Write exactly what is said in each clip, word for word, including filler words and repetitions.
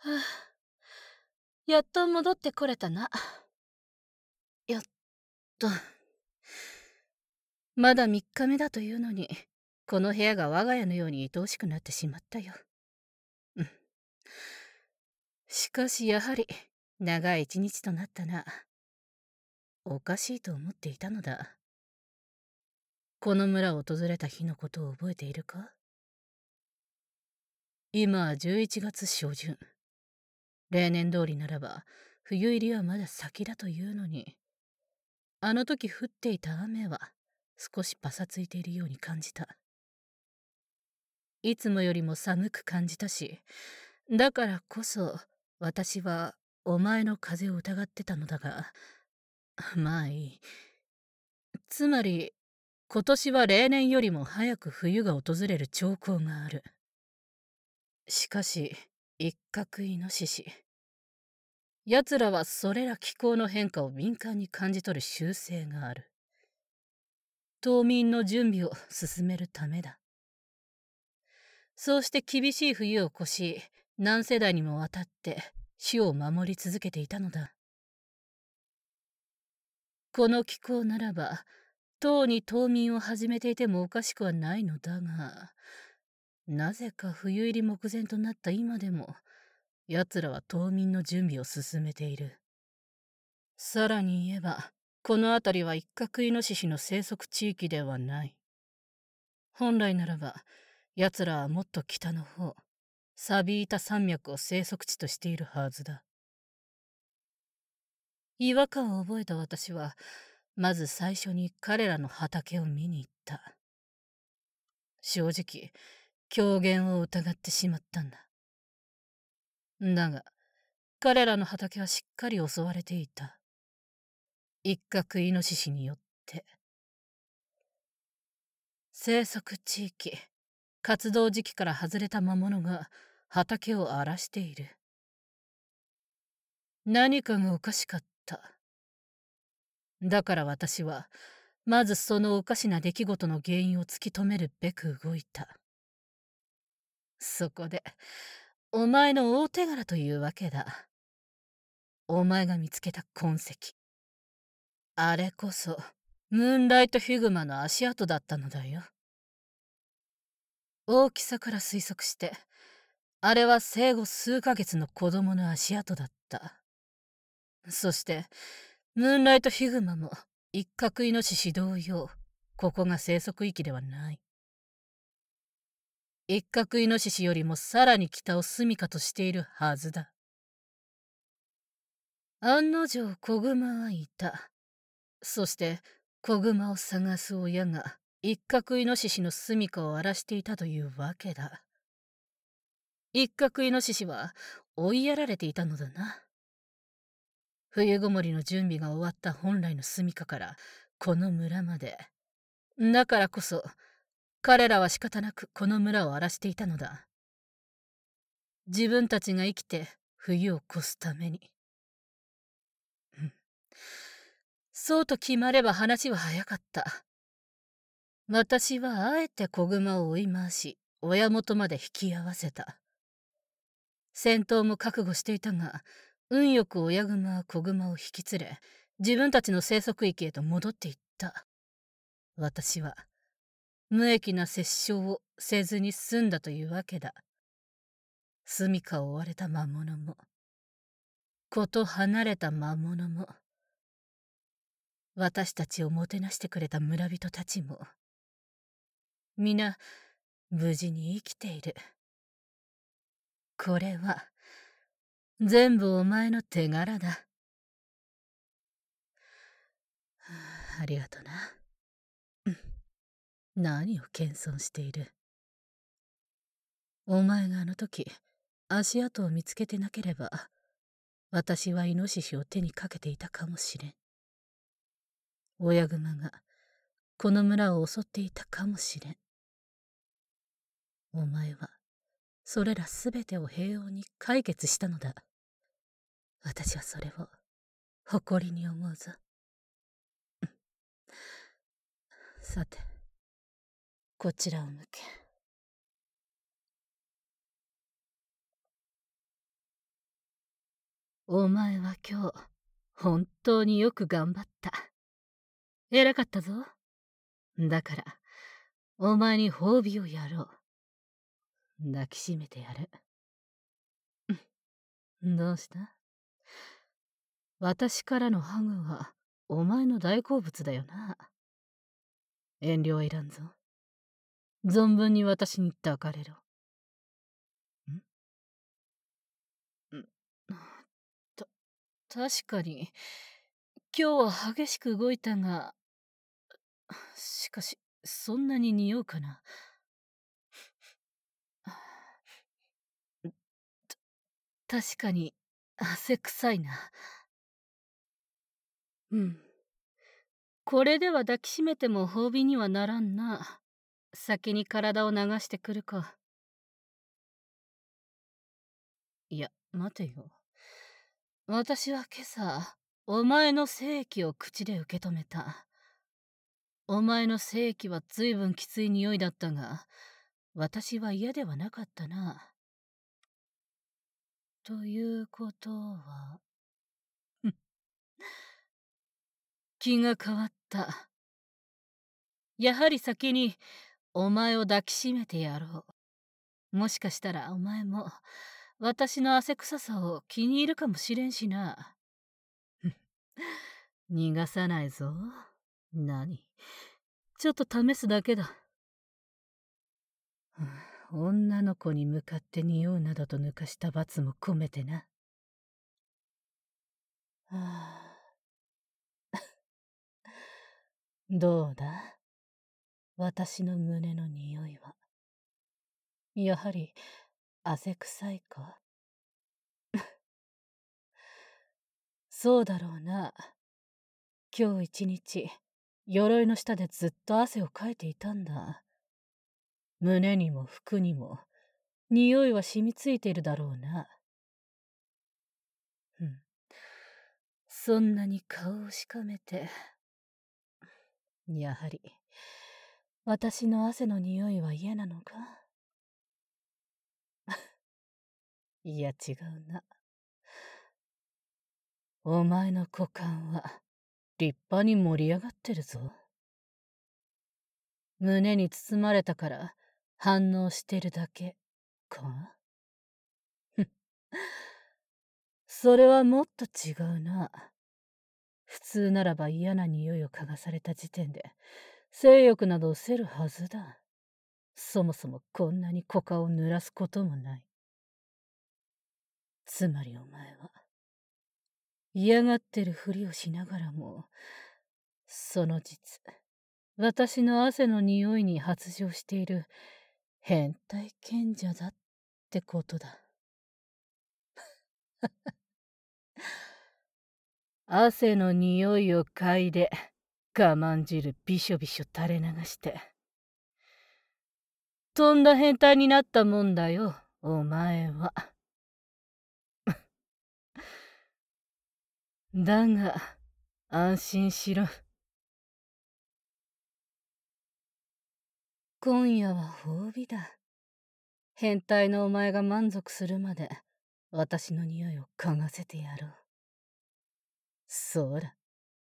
はあ、やっと戻ってこれたな。やっと。まだみっかめだというのに、この部屋が我が家のように愛おしくなってしまったよ。うん。しかしやはり、長い一日となったな。おかしいと思っていたのだ。この村を訪れた日のことを覚えているか？今はじゅういちがつ初旬。例年通りならば、冬入りはまだ先だというのに、あの時降っていた雨は少しパサついているように感じた。いつもよりも寒く感じたし、だからこそ私はお前の風邪を疑ってたのだが、まあいい。つまり、今年は例年よりも早く冬が訪れる兆候がある。しかし、一角イノシシ。奴らはそれら気候の変化を敏感に感じ取る習性がある。冬眠の準備を進めるためだ。そうして厳しい冬を越し、何世代にもわたって種を守り続けていたのだ。この気候ならば、とうに冬眠を始めていてもおかしくはないのだが、なぜか冬入り目前となった今でも、奴らは冬眠の準備を進めている。さらに言えば、この辺りは一角イノシシの生息地域ではない。本来ならば、奴らはもっと北の方、サビータ山脈を生息地としているはずだ。違和感を覚えた私は、まず最初に彼らの畑を見に行った。正直、狂言を疑ってしまったんだ。だが、彼らの畑はしっかり襲われていた。一角イノシシによって。生息地域、活動時期から外れた魔物が畑を荒らしている。何かがおかしかった。だから私は、まずそのおかしな出来事の原因を突き止めるべく動いた。そこで、お前の大手柄というわけだ。お前が見つけた痕跡。あれこそ、ムーンライトヒグマの足跡だったのだよ。大きさから推測して、あれは生後数ヶ月の子供の足跡だった。そして、ムーンライトヒグマも一角イノシシ同様、ここが生息域ではない。一角イノシシよりもさらに北を住処としているはずだ。案の定子熊はいた。そして、子熊を探す親が一角イノシシの住処を荒らしていたというわけだ。一角イノシシは追いやられていたのだな。冬ごもりの準備が終わった本来の住処からこの村まで。だからこそ、彼らは仕方なくこの村を荒らしていたのだ。自分たちが生きて冬を越すために。うん。そうと決まれば話は早かった。私はあえて子熊を追い回し、親元まで引き合わせた。戦闘も覚悟していたが、運よく親熊は子熊を引き連れ、自分たちの生息域へと戻っていった。私は、無益な殺傷をせずに済んだというわけだ。住処を追われた魔物も、子と離れた魔物も、私たちをもてなしてくれた村人たちも、皆、無事に生きている。これは、全部お前の手柄だ。はあ、ありがとな。うん。何を謙遜している。お前があの時、足跡を見つけてなければ、私はイノシシを手にかけていたかもしれん。親熊が、この村を襲っていたかもしれん。お前は、それらすべてを平穏に解決したのだ。私はそれを、誇りに思うぞ。さて、こちらを向け。 お前は今日、本当によく頑張った。偉かったぞ。だから、お前に褒美をやろう。抱きしめてやる。どうした？私からのハグは、お前の大好物だよな。遠慮はいらんぞ。存分に私に抱かれろ。んんた、確かに、今日は激しく動いたが、しかし、そんなに匂うかな。た確かに、汗臭いな。うん。これでは抱きしめても褒美にはならんな。先に体を流してくるか。いや、待てよ。私は今朝、お前の精液を口で受け止めた。お前の精液は随分きつい匂いだったが、私は嫌ではなかったな。ということは、気が変わった。やはり先にお前を抱きしめてやろう。もしかしたらお前も私の汗臭さを気に入るかもしれんしな。逃がさないぞ。何？ちょっと試すだけだ。女の子に向かって匂うなどと抜かした罰も込めてな。はあ、どうだ？私の胸の匂いは。やはり汗臭いか？そうだろうな。今日一日、鎧の下でずっと汗をかいていたんだ。胸にも服にも、匂いは染みついているだろうな。うん。そんなに顔をしかめて、やはり、私の汗の匂いは嫌なのか？いや違うな。お前の股間は立派に盛り上がってるぞ。胸に包まれたから反応してるだけか？それはもっと違うな。普通ならば嫌な匂いを嗅がされた時点で性欲など失せるはずだ。そもそもこんなに股間を濡らすこともない。つまりお前は嫌がってるふりをしながらも、その実、私の汗の匂いに発情している変態賢者だってことだ。汗の匂いを嗅いで我慢汁びしょびしょ垂れ流して、とんだ変態になったもんだよ、お前は。だが、安心しろ。今夜は褒美だ。変態のお前が満足するまで、私の匂いを嗅がせてやろう。そうだ。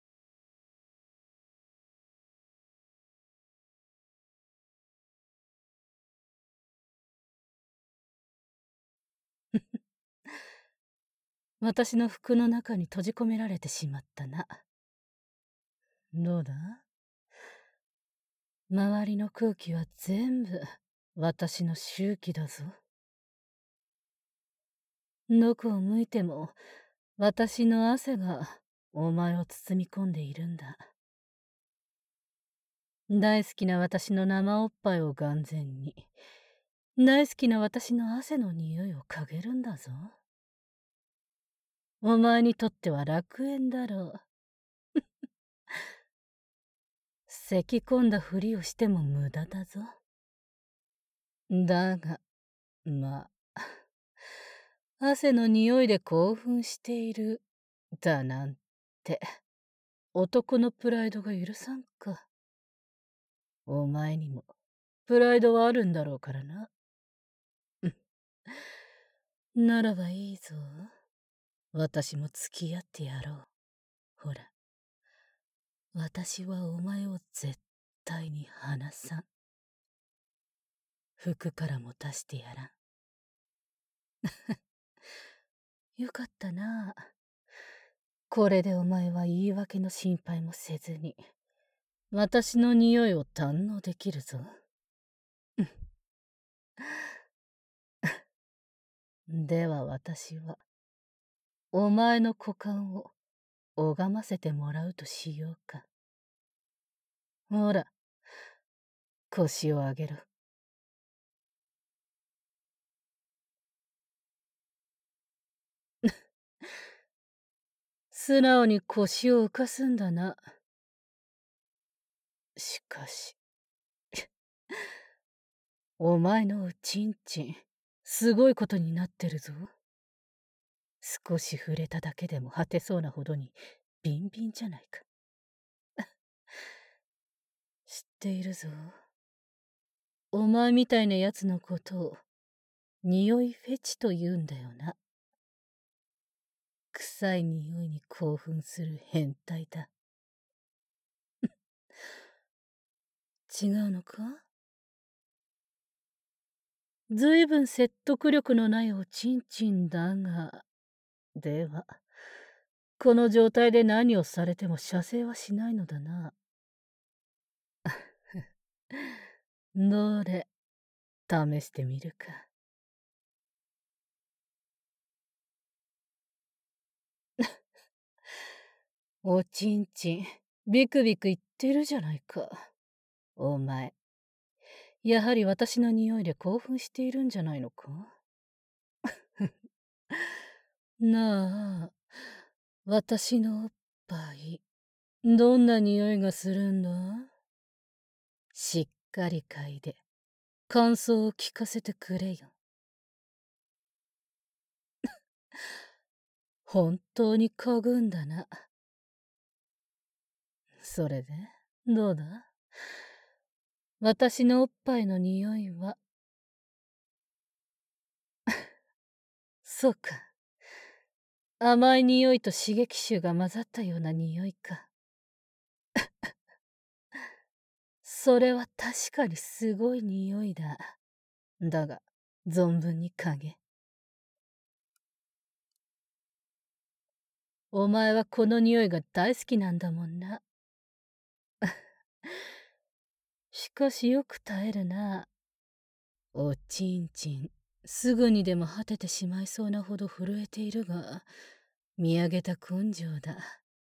私の服の中に閉じ込められてしまったな。どうだ？周りの空気は全部私の周期だぞ。どこを向いても私の汗がお前を包み込んでいるんだ。大好きな私の生おっぱいを眼前に、大好きな私の汗の匂いを嗅げるんだぞ。お前にとっては楽園だろう。咳き込んだふりをしても無駄だぞ。だが、まあ、汗の匂いで興奮している、だなんて、男のプライドが許さんか。お前にも、プライドはあるんだろうからな。ならばいいぞ。 私も付き合ってやろう。ほら、私はお前を絶対に離さん。服からも出してやらん。よかったな。これでお前は言い訳の心配もせずに、私の匂いを堪能できるぞ。では私は、お前の股間を拝ませてもらうとしようか。ほら、腰を上げろ。素直に腰を浮かすんだな。しかし、お前のおちんちん、すごいことになってるぞ。少し触れただけでも果てそうなほどにビンビンじゃないか。知っているぞ。お前みたいなやつのことを、匂いフェチと言うんだよな。臭い匂いに興奮する変態だ。違うのか？ずいぶん説得力のないおちんちんだが、では、この状態で何をされても射精はしないのだな。どれ、試してみるか。おちんちん、ビクビク言ってるじゃないか。お前、やはり私の匂いで興奮しているんじゃないのか？なあ、私のおっぱい、どんな匂いがするんだ？しっかり嗅いで、感想を聞かせてくれよ。本当に嗅ぐんだな。それで、どうだ？私のおっぱいの匂いは、そうか。甘い匂いと刺激臭が混ざったような匂いか。それは確かにすごい匂いだ。だが、存分に嗅げ。お前はこの匂いが大好きなんだもんな。しかしよく耐えるな。おちんちん、すぐにでも果ててしまいそうなほど震えているが、見上げた根性だ。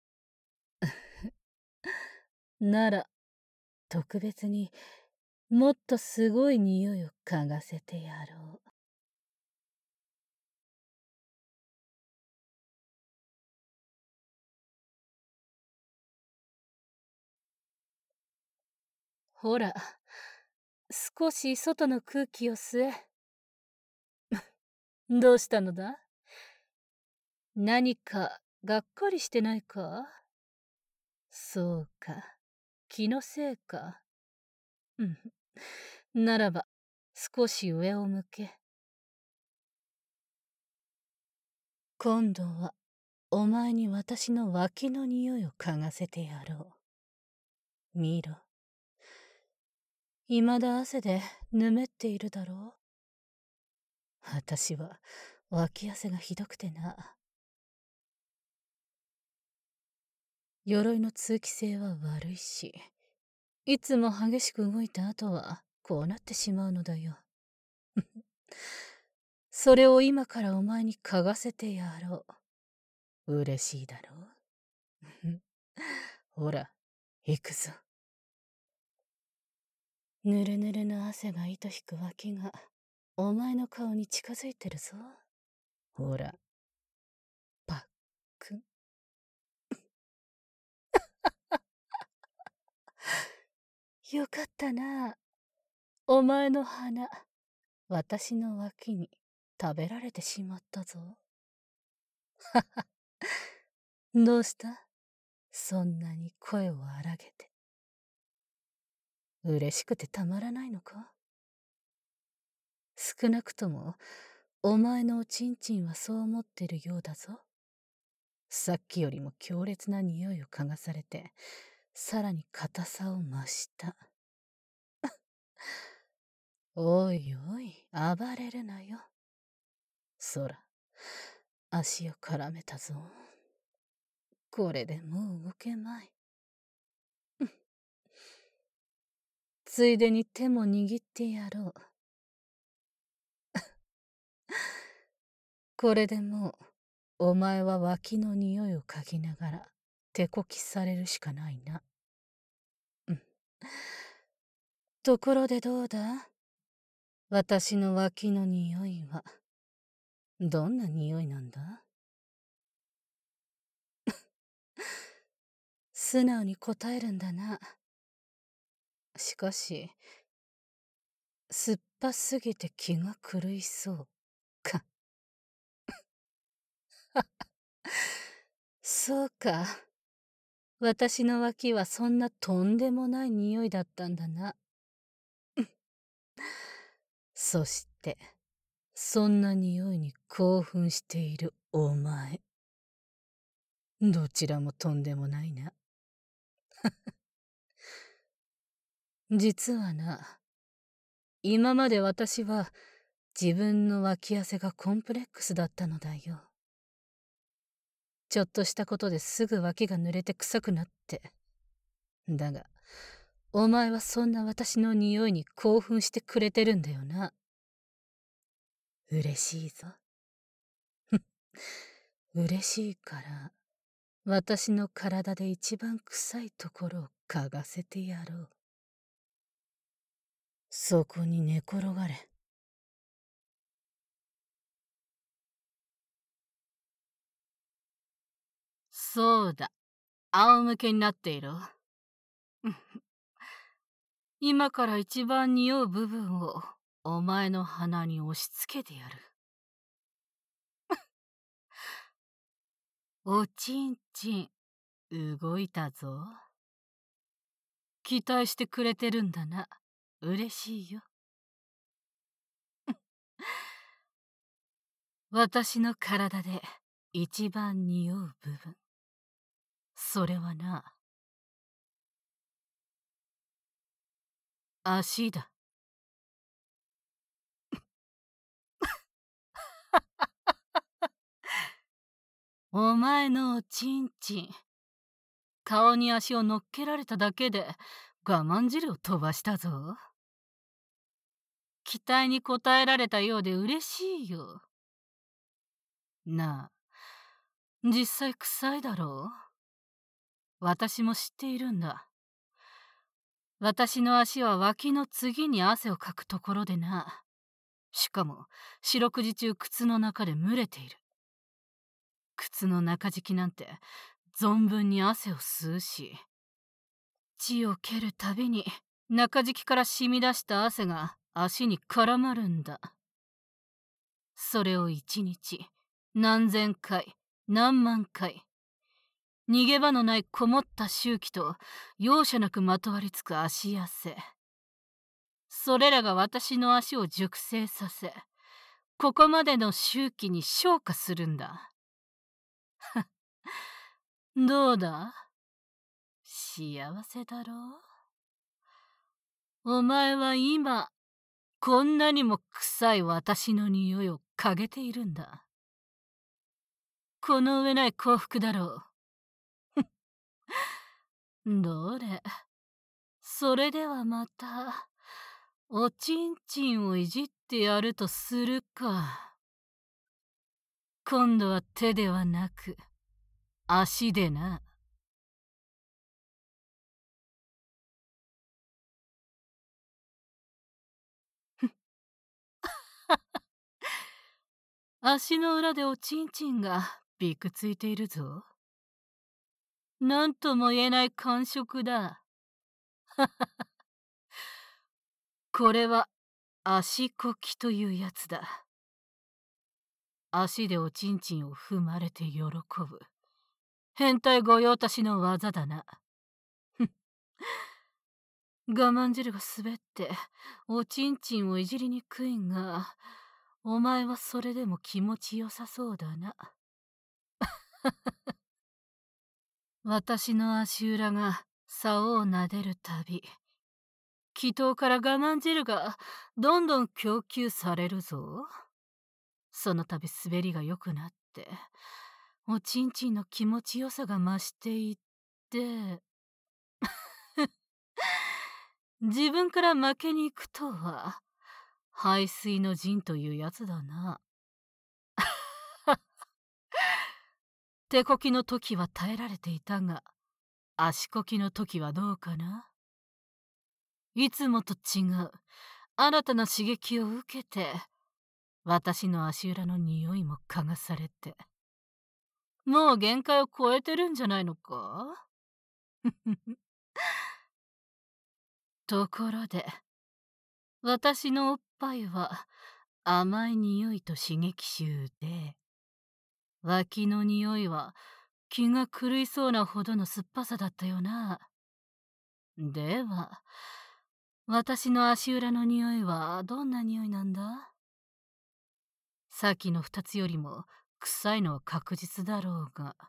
なら、特別にもっとすごい匂いを嗅がせてやろう。ほら、少し外の空気を吸え。どうしたのだ？何かがっかりしてないか？そうか、気のせいか。うん。ならば、少し上を向け。今度は、お前に私の脇の匂いを嗅がせてやろう。見ろ。未だ汗でぬめっているだろう。私は脇汗がひどくてな。鎧の通気性は悪いし、いつも激しく動いた後はこうなってしまうのだよ。それを今からお前に嗅がせてやろう。嬉しいだろう。ほら、行くぞ。ぬるぬるの汗が糸引く脇が、お前の顔に近づいてるぞ。ほら、パックン。よかったな。お前の鼻、私の脇に食べられてしまったぞ。はは。どうした？そんなに声を荒げて。嬉しくてたまらないのか？少なくとも、お前のおちんちんはそう思ってるようだぞ。 さっきよりも強烈な匂いを嗅がされて、さらに硬さを増した。おいおい、暴れるなよ。そら、足を絡めたぞ。これでもう動けまい。ついでに手も握ってやろう。これでもう、お前は脇の匂いを嗅ぎながら、手こきされるしかないな。うん。ところでどうだ？私の脇の匂いは、どんな匂いなんだ？素直に答えるんだな。しかし、酸っぱすぎて気が狂いそうか。そうか。私の脇はそんなとんでもない匂いだったんだな。そして、そんな匂いに興奮しているお前。どちらもとんでもないな。実はな、今まで私は自分の脇汗がコンプレックスだったのだよ。ちょっとしたことですぐ脇が濡れて臭くなって。だが、お前はそんな私の匂いに興奮してくれてるんだよな。嬉しいぞ。嬉しいから、私の体で一番臭いところを嗅がせてやろう。そこに寝転がれ。そうだ。仰向けになっていろ。今から一番匂う部分をお前の鼻に押し付けてやる。おちんちん、動いたぞ。期待してくれてるんだな。嬉しいよ。私の体で一番匂う部分。それはな、足だ。お前のおちんちん。顔に足を乗っけられただけで我慢汁を飛ばしたぞ。期待に応えられたようで嬉しいよ。なあ、実際臭いだろう？私も知っているんだ。私の足は脇の次に汗をかくところでな。しかも四六時中靴の中で蒸れている。靴の中敷きなんて存分に汗を吸うし、血を蹴るたびに中敷きから染み出した汗が足に絡まるんだ。それを一日何千回何万回、逃げ場のないこもった周期と容赦なくまとわりつく足汗。それらが私の足を熟成させ、ここまでの周期に昇華するんだ。どうだ？幸せだろう？お前は今、こんなにも臭い私の匂いを嗅げているんだ。この上ない幸福だろう。どれ、それではまた、おちんちんをいじってやるとするか。今度は手ではなく、足でな。足の裏でおちんちんがびくついているぞ。なんとも言えない感触だ。これは足こきというやつだ。足でおちんちんを踏まれて喜ぶ。変態御用達の技だな。我慢汁が滑っておちんちんをいじりにくいが、お前はそれでも気持ちよさそうだな。 私の足裏が竿を撫でるたび、気筒から我慢汁がどんどん供給されるぞ。その度滑りが良くなって、おちんちんの気持ちよさが増していって、自分から負けに行くとは、排水の陣というやつだな。手こきの時は耐えられていたが、足こきの時はどうかな。いつもと違う新たな刺激を受けて、私の足裏の匂いも嗅がされて、もう限界を超えてるんじゃないのか。ところで、私のおっぱいは甘い匂いと刺激臭で、脇の匂いは気が狂いそうなほどの酸っぱさだったよな。では、私の足裏の匂いはどんな匂いなんだ？さっきの二つよりも臭いのは確実だろうが。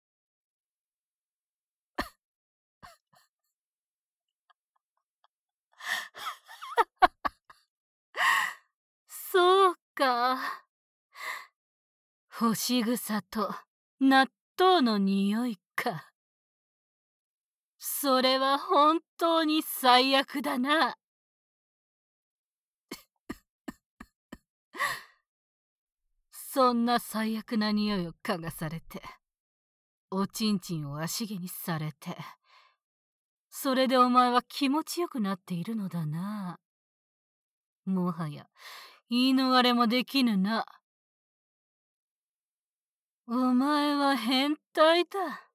そうか。干し草と納豆の匂いか。それは本当に最悪だな。そんな最悪な匂いを嗅がされて、おちんちんを足毛にされて、それでお前は気持ちよくなっているのだな。もはや言い逃れもできぬな。お前は変態だ。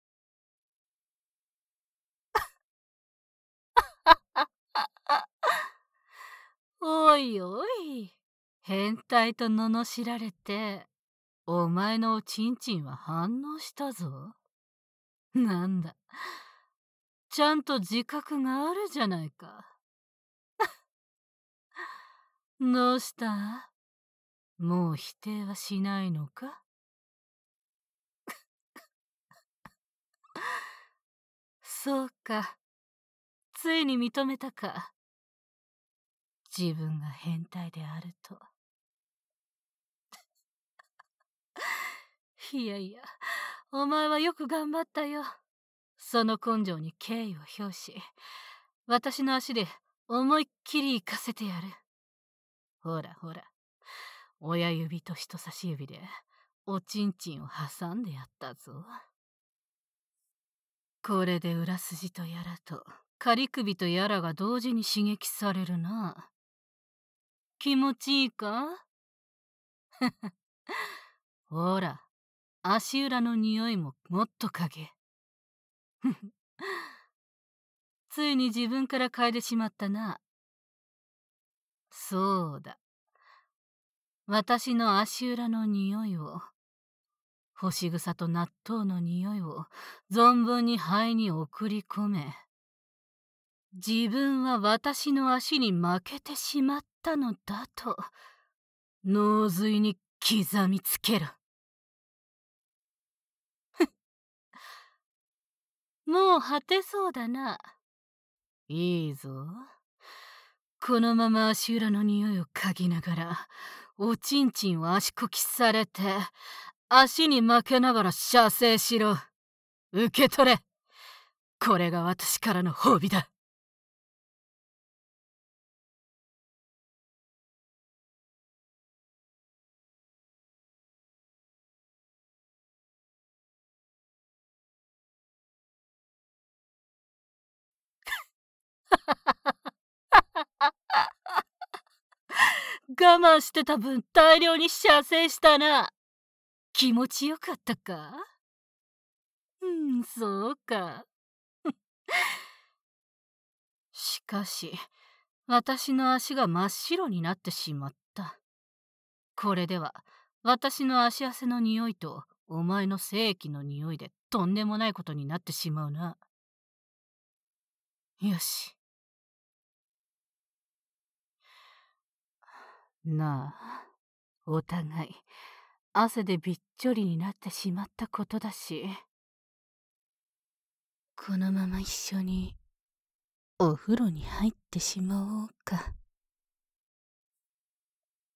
おいおい、変態と罵られて、お前のおちんちんは反応したぞ。なんだ、ちゃんと自覚があるじゃないか。どうした？もう否定はしないのか？そうか、ついに認めたか。自分が変態であると。いやいや、お前はよく頑張ったよ。その根性に敬意を表し、私の足で思いっきり行かせてやる。ほらほら、親指と人差し指でおちんちんを挟んでやったぞ。これで裏筋とやらと仮首とやらが同時に刺激されるな。気持ちいいか？ほら、足裏の匂いももっと嗅げ。ついに自分から嗅いでしまったな。そうだ。私の足裏の匂いを、干し草と納豆の匂いを存分に肺に送り込め、自分は私の足に負けてしまったのだと脳髄に刻みつけろ。もう果てそうだな。いいぞ。このまま足裏の匂いを嗅ぎながらおちんちんを足こきされて、足に負けながら射精しろ。受け取れ。これが私からの褒美だ。我慢してた分大量に射精したな。気持ちよかったか？うん、そうか。しかし、私の足が真っ白になってしまった。これでは、私の足汗の匂いとお前の精液の匂いでとんでもないことになってしまうな。よし。なあ、お互い、汗でびっちょりになってしまったことだし、 このまま一緒にお風呂に入ってしまおうか。